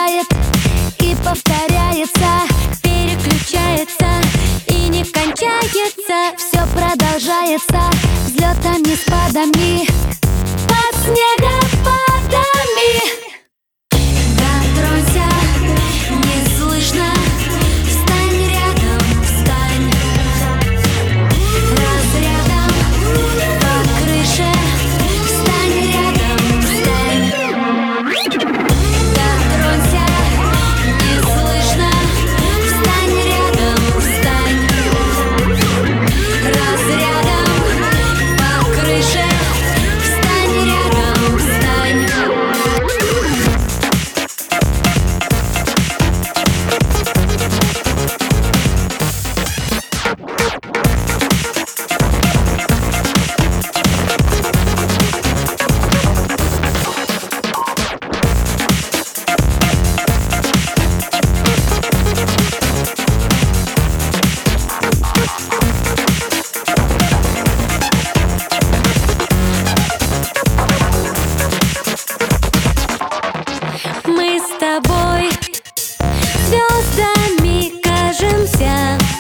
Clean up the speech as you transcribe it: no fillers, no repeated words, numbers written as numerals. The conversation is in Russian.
играет и повторяется, переключается и не кончается. Все продолжается взлетами, спадами, под снегопадами. Да, друзья, не слышно. Встань рядом, встань. Разрядом по крыше. Встань рядом, встань. Да, друзья, не слышно. Встань рядом, встань. Разрядом по крыше. Встань рядом, встань. Мы с тобой звездами кажемся.